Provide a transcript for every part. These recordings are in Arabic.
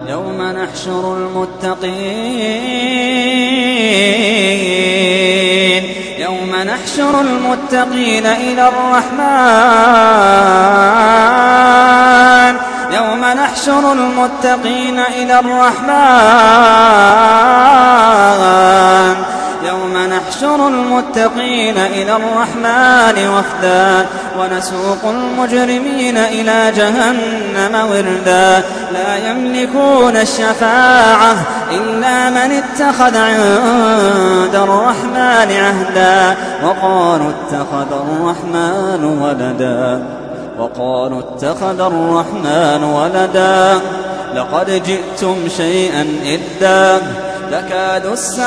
يوم نحشر المتقين إلى الرحمن وفدا ونسوق المجرمين إلى جهنم وردا لا يملكون الشفاعة إلا من اتخذ عند الرحمن عهدا وقالوا اتخذ الرحمن ولدا لقد جئتم شيئا إدا تكاد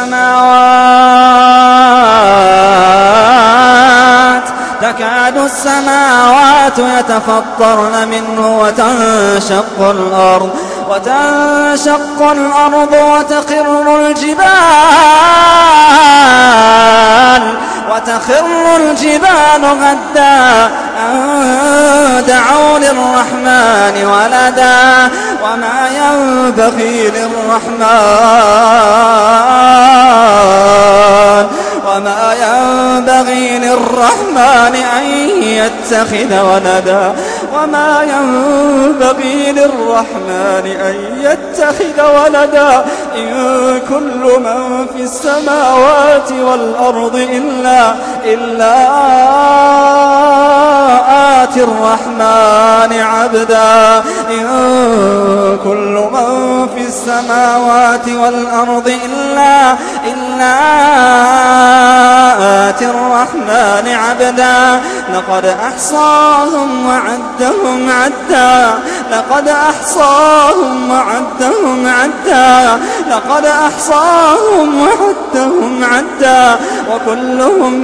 السماوات يتفطرن منه وتنشق الأرض وتخر الجبال هدا أن دعوا للرحمن ولدا وما ينبغي للرحمن أن يتخذ ولدا إن كل من في السماوات والأرض إلا آتي الرحمن عبدا إن كل من في السماوات والأرض إلا آتي الرحمن عبدا لقد أحصاهم وعدهم عدا وكلهم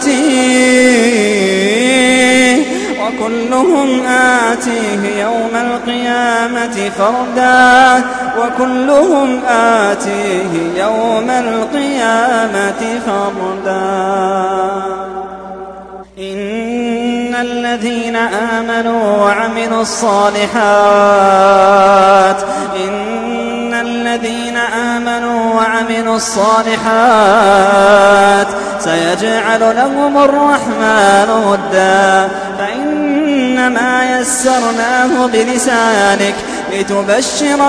آتيه يوم القيامة فردا إن الذين آمنوا وعملوا الصالحات سيجعل لهم الرحمن ودا فإنما يسرناه بلسانك لتبشر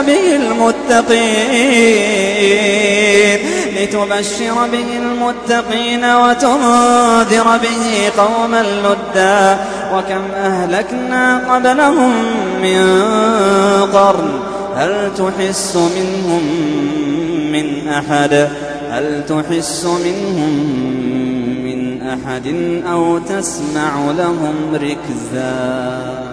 به المتقين وتنذر به قوما لدا وكم أهلكنا قبلهم من قرن هل تحس منهم من أحد أو تسمع لهم ركزا